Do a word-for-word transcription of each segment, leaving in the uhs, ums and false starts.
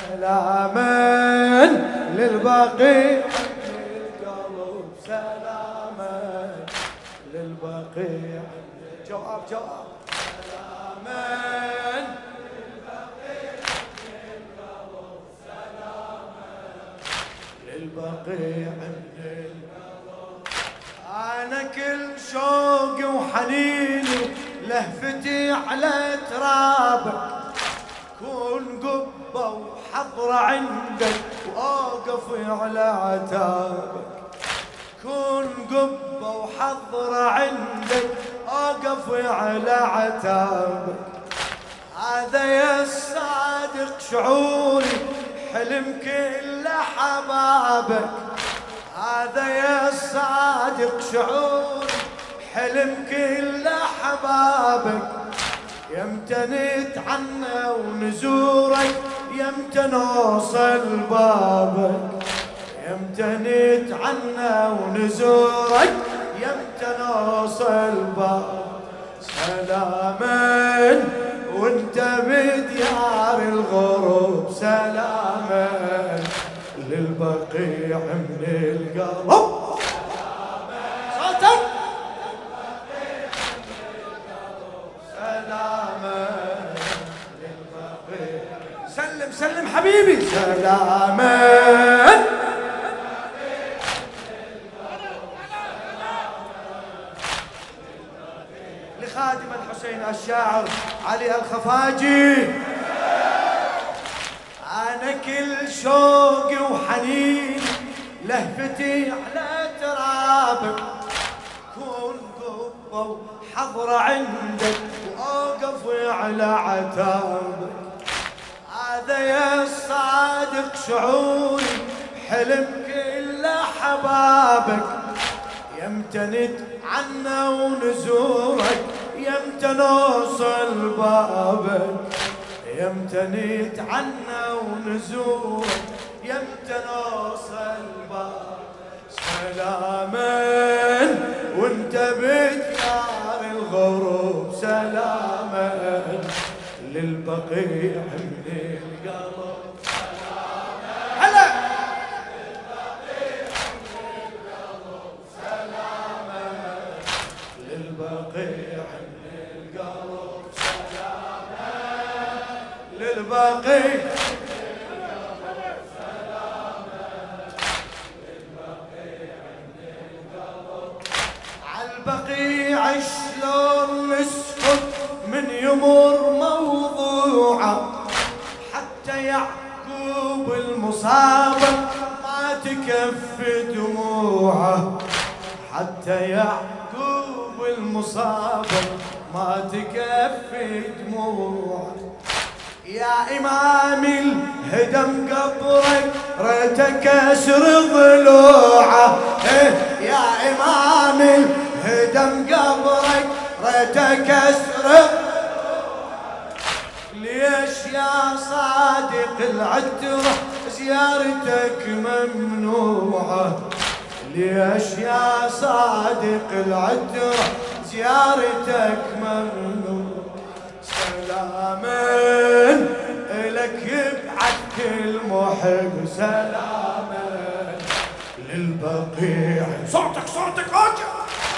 سلاما للبقيع للقلب، سلاما للبقيع. جواب جواب. سلاما للبقيع للقلب، سلاما للبقيع للقلب. أنا كل شوقي وحنيني لهفتي على ترابك، كون قبة وحضرة عندك وأوقف على عتابك، كون قبة وحضرة عندك أوقف على عتابك. هذا يا الصادق شعوري حلم كل حبابك، هذا يا الصادق شعوري حلم كل حبابك. يمتى نتعنى ونزورك، يمتى نوصل بابك، يمتى نتعنى ونزورك، يمتى نوصل بابك. سلاما وانت بديار الغروب، سلاما للبقيع من القلب. صوتك. سلم سلم حبيبي. سلاما لخادم الحسين الشاعر علي الخفاجي. أنا كل شوقي وحنين لهفتي على ترابك، كون قبة وحضرة عندك وأوقف على عتابك. هذا يا الصادق شعوري حلم كل حبابك، يمتى نتعنى ونزورك، يمتى نوصل بابك، يمتى نتعنى ونزورك، يمتى نوصل بابك. سلاما وانت بديار الغروب، سلاما للبقيع من القلب. هلا للبقيع من القلب، سلاما للبقيع من القلب، سلاما للبقيع من القلب، سلاما للبقيع من القلب. عالبقيع شلون نسكت من يمر موضوعه، حتى يعقوب المصابة ما تكفي دموعه، حتى يعقوب المصابة ما تكفي دموعه. يا إمامي الهدم قبرك ريتك كسر ضلوعه، يا إمامي الهدم قبرك ريتك كسر. ليش يا صادق العترة زيارتك ممنوعة، ليش يا صادق العترة زيارتك ممنوعة. سلاما إلك يبعد كل محب، سلاما للبقيع. صوتك صوتك أوجه.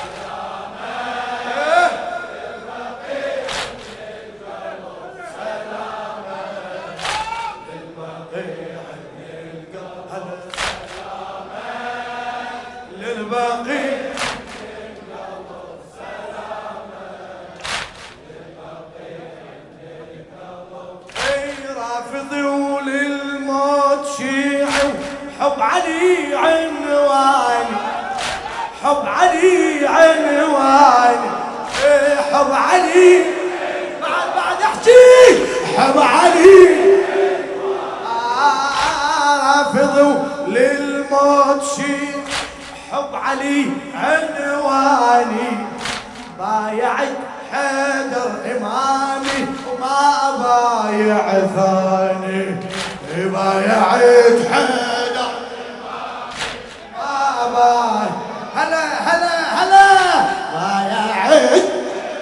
للبقيع رافضي وللموت شيعي، حب علي عنواني، حب علي عنواني، حب علي. بعد بعد احكي. حب علي رافضي وللموت شيعي، حب علي عنواني. بايعت حيدر إمامي وما بايع ثاني، بايعت حيدر إمامي ما بايع. هلا هلا هلا. بايعت حيدر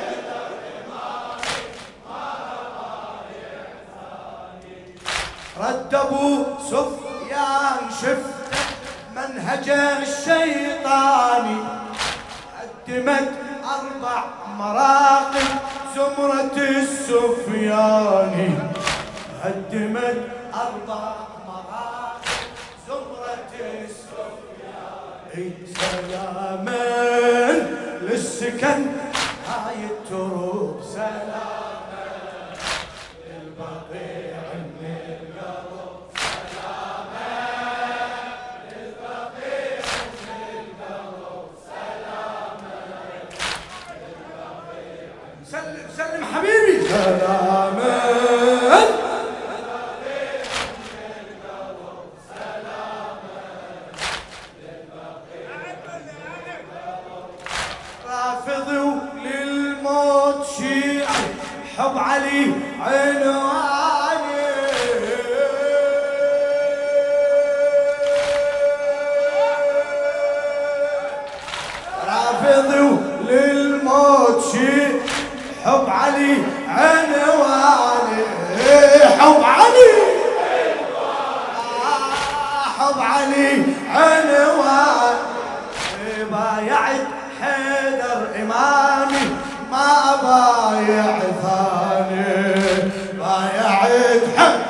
إمامي ما بايع ثاني. رد ابو سفيان شفت منهج الشيطاني قدمت اربع مراقب زمرة السفياني قدمت اربع مراقب زمرة السفياني سلاما للسكن هاي التروب سلاما للبقيع من القلب سلاما للبقيع من القلب سلاما للبقيع سلم سلم حبيبي سلاما حب علي عنواني رافضي للموت شيء حب علي عنواني حب علي حب علي عنواني بايعت حيدر إمامي ما بايع ثاني بايعت حق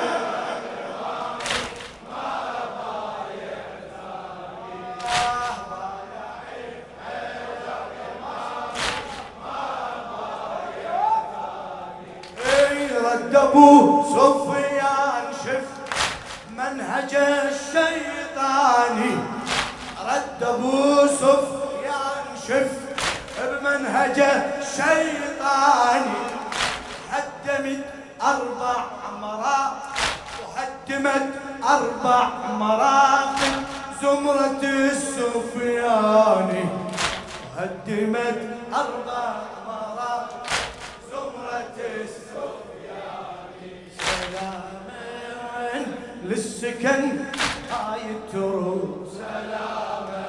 ما بايع ثاني بايعت حيدر إمامي ما بايع ثاني رد ابو سفيان شفت منهج الشيطاني رد ابو سفيان شفت بمنهجه شيطاني هدمت أربع مراقب وهدمت أربع مراقب زمرة السفياني هدمت أربع مراقب زمرة السفياني سلاما للسكن هاي التروب سلاما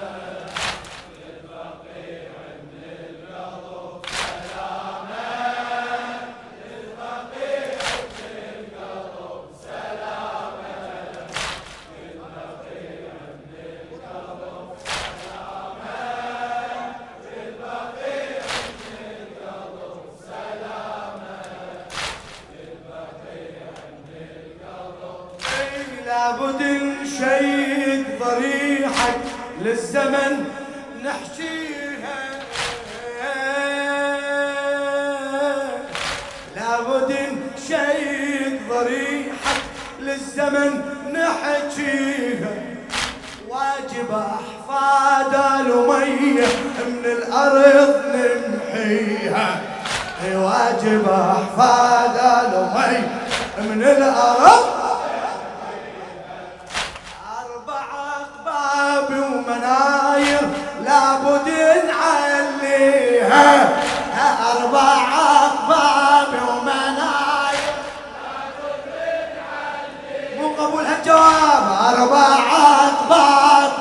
لابد نشيد ضريحك للزمن نحكيها لابد نشيد ضريحك للزمن نحكيها واجب احفاد الأمية من الارض نمحيها واجب احفاد الأمية من الارض ومناير لابد نعليها أربع أقباب ومناير لابد نعليها مو قبول هالجواب أربع أقباب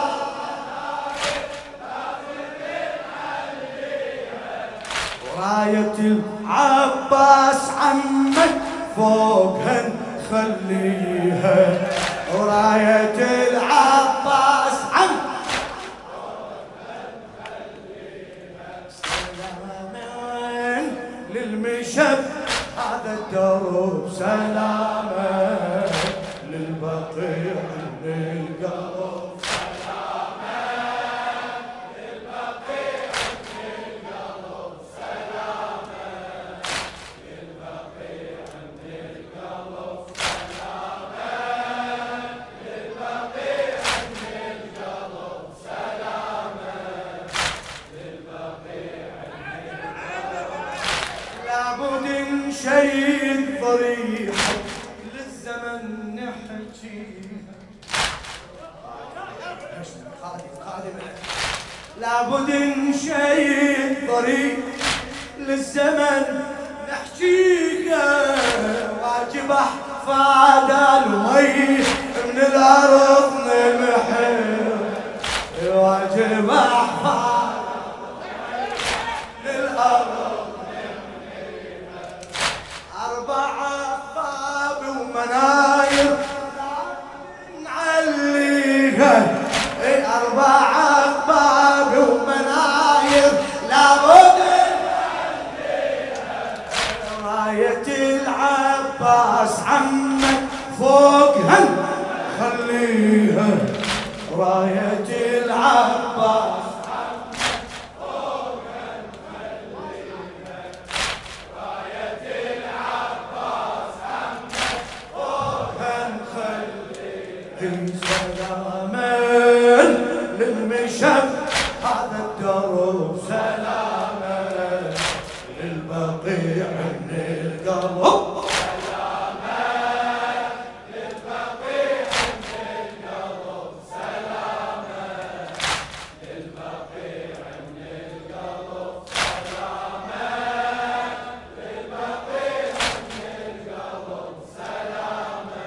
وراية العباس عمك فوقها نخليها وراية العباس عمك للمشب هذا الدروب سلامة للبقيع من القلب سلامة للبقيع من القلب سلامة للبقيع من القلب سلامة للبقيع من القلب سلامة للبقيع لابد نشيد ضريحك للزمن نحكيها لابد نشيد ضريح للزمن نحكيها واجب احفاد المي من الارض نمحيها واجب احفاد للارض نمحيها اربع باب ومناير خليها خليها راية العباس سلاما للمشب هذا الدرب سلاما للبقيع من القلب سلاما للبقيع من القلب سلاما للبقيع من القلب سلاما للبقيع من القلب سلاما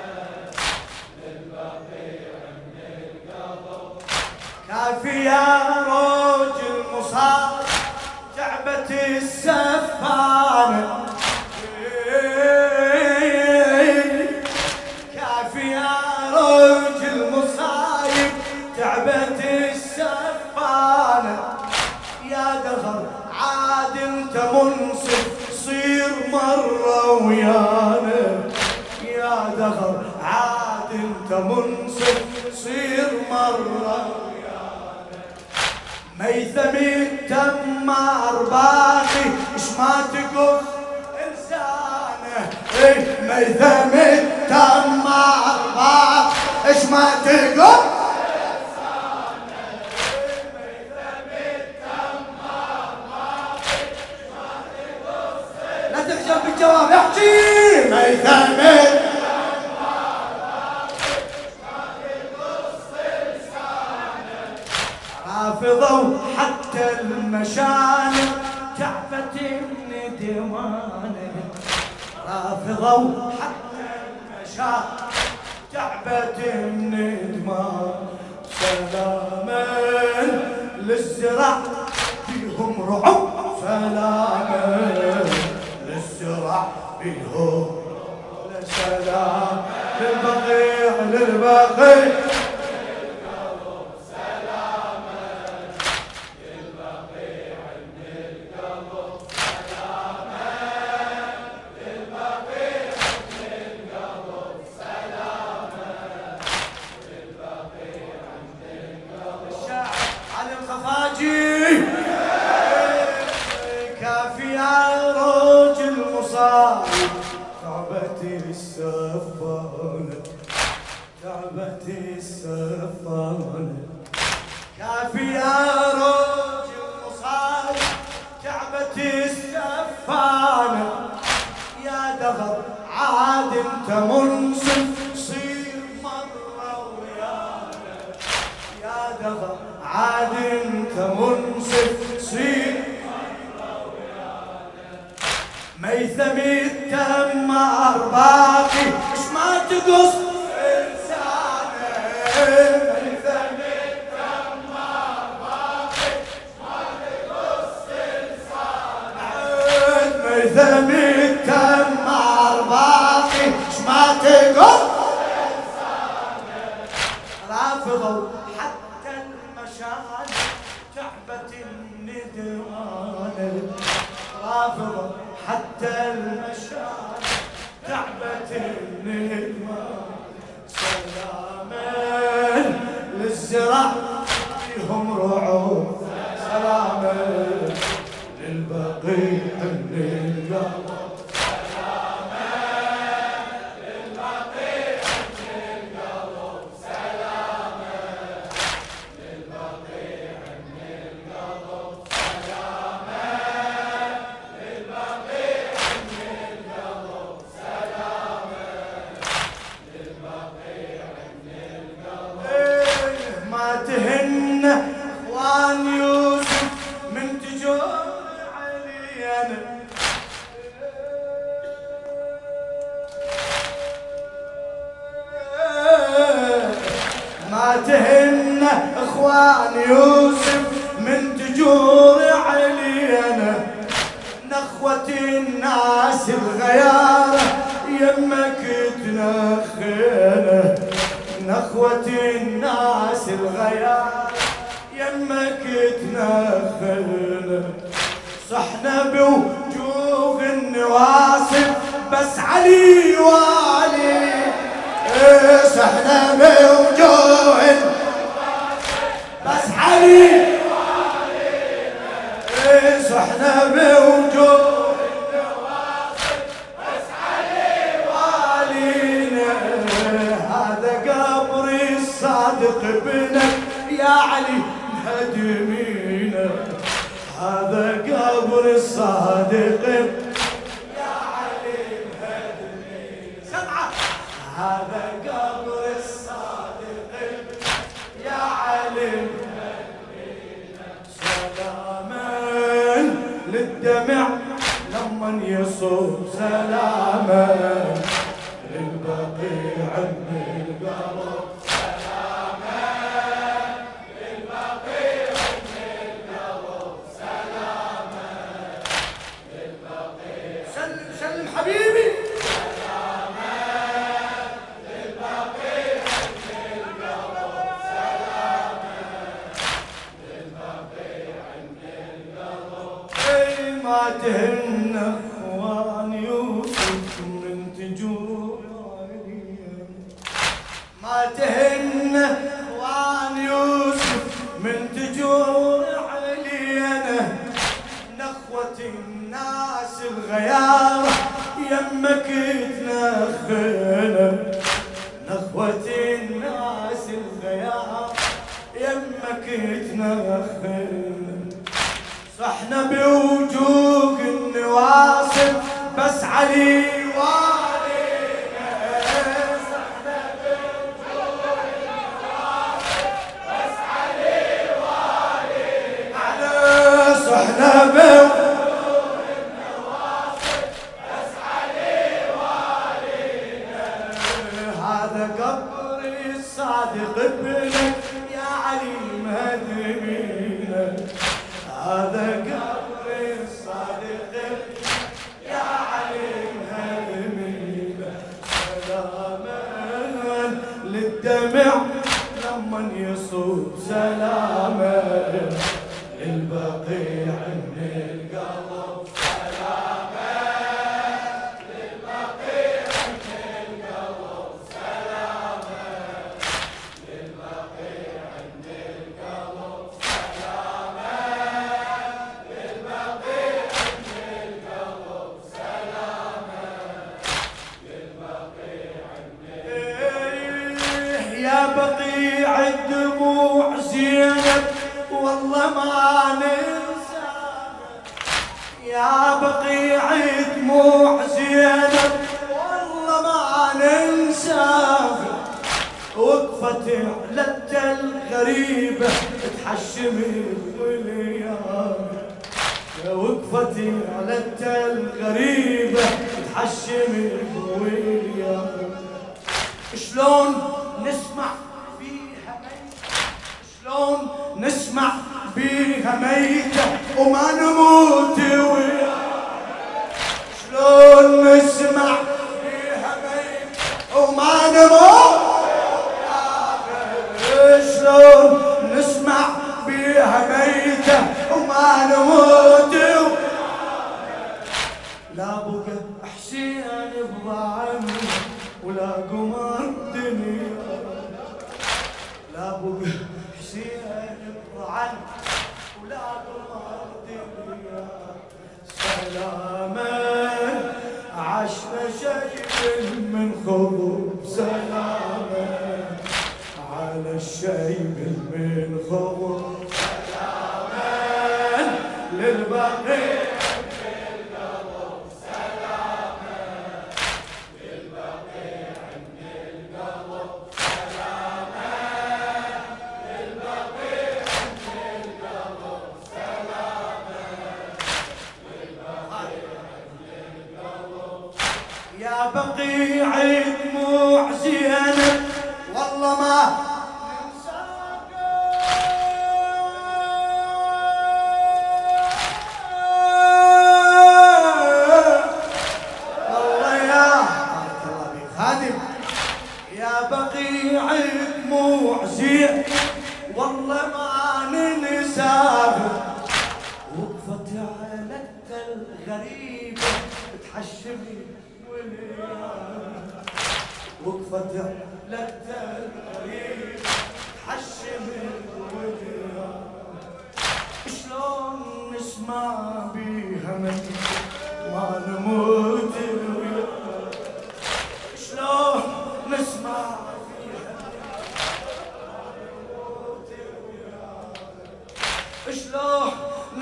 كافي يا روج المصاب تعبت السفانة كافي يا روج المصايب تعبت السفانة يا دهر عاد انت منصف صير مرة ويانا يا دهر عاد انت منصف صير مرة ميثمي تمار باقي اش ما تقف انسانه اي ميثمي تمار باقي اش ما تقف انسانه ميثمي تمار باقي اش ما تقف لا تحجب بالجواب احكي ميثمي رافضوا حتى المشانق تعبت الندوانه رافضوا حتى المشانق تعبت الندمان سلاما للزرع فيهم رعب سلاما للزرع فيهم سلام للبقيع للبقيع كافي يا روج المصايب تعبت السفانة تعبت السفانة كافي يا روج المصايب تعبت السفانة يا دهر عاد انت منصف صير مرة ويانا يا دهر عاد انت منصف صير ميثمي التمار باقي اش ما تقص انسانه ميثمي التمار باقي اش ما تقص انسانه ميثمي التمار باقي اش ما تقص انسانه رافضوا حتى المشاعر تعبت الندوانه رافضوا حتى المشاعر تعبت الندمان سلاما للزرع فيهم رعوب سلاما للبقيع من القلب سلاما للبقيع من القلب سلاما للبقيع من القلب سلاما تهن اخوان يوسف من تجور علينا ما تهن اخوان يوسف من تجور علينا نخوة الناس الغيارة يمك تنخينا نخوة الناس الغيار يمك تنخلنا صحنا بوجوه النواسب بس علي والي الصادق ابنك يا علي مهدمينا. هذا قبر الصادق يا علي مهدمينا. سمعة هذا قبر الصادق يا علي مهدمينا. سلاما للدمع لمن يصوب، سلاما للبقيع من القلب، سلاما للبقيع من القلب، سلاما للبقيع. سلم سلم حبيبي. سلاما للبقيع من القلب، سلاما للبقيع من القلب. اي ما تهن اخوان يوسف من تجور، ما تهن اخوان يوسف من تجور علينا. نخوة الناس الغيارة يمك تنخنا، نخوة الناس الغيارة يمك تنخنا. صحنا بوجوه النواصب بس علي والينا، صحنا بوجوه النواصب بس علي والينا، صحنا بوجوه النواصب بس علي والينا. هذا قبر الصادق ابنك يا علي مهدمينا. هذا قبر الصادق يا علي مهدمينا. سلاما للدمع لمن يصوب، سلاما للبقيع من القلب، سلاما للبقيع من القلب، سلاما للبقيع من القلب، سلاما للبقيع من القلب، سلاما للبقيع من القلب. يا بقيع الدموع زينب والله ما ننساها، يا بقيع دموع زينب والله ما ننساها. وقفت على التل غريبة تحشمت ولياها، وقفت على التل غريبة تحشمت وياها. شلون نسمع فيها ميتة، شلون نسمع بيها ميتة وما نموت وياها، شلون نسمع بيها ميتة وما نموت وياها، شلون نسمع بيها ميتة وما نموت وياها. لا بقى حسين بضعني ولا قمر الدنيا، لا بقى حسين بضعني ولا قمر الدنيا. سلاما عشنا شيء من خضر، سلاما على الشيب من خضر، سلاما للبقيع يا بقيع دموع زينب والله ما ننساك. والله يا خادم يا بقيع دموع زينب والله ما ننساك. وقفت على التل غريبة تحشمي وقفت لك الغريب حشم الوديا. شلون نسمع بيها من ما نموت ويا، شلون نسمع بيها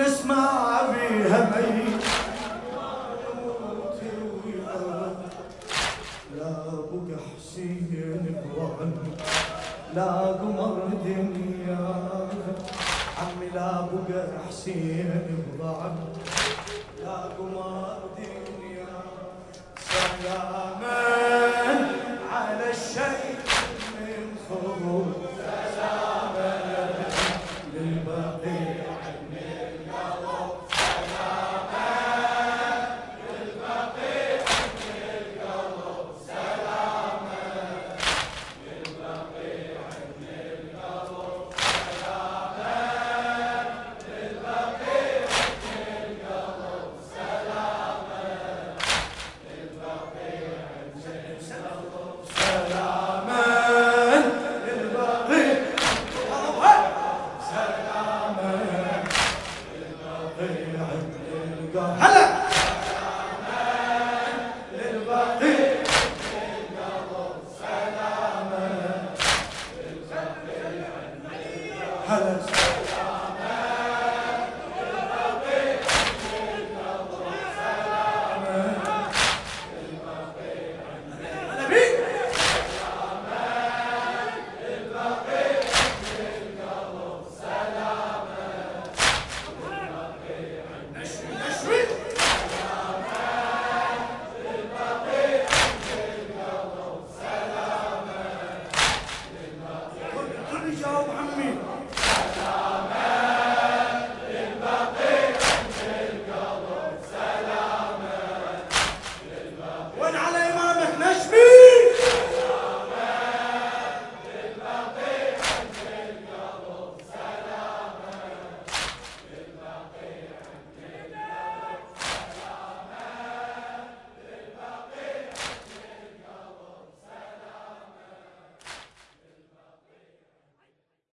نسمع بيها ميت لا بقى حسين بوعد لا قمر دنيا عمي لا بقى حسين بوعد لا قمر دنيا سلاما على الشيخ من خبر سلاما للبقيع هلا للبقيع هلا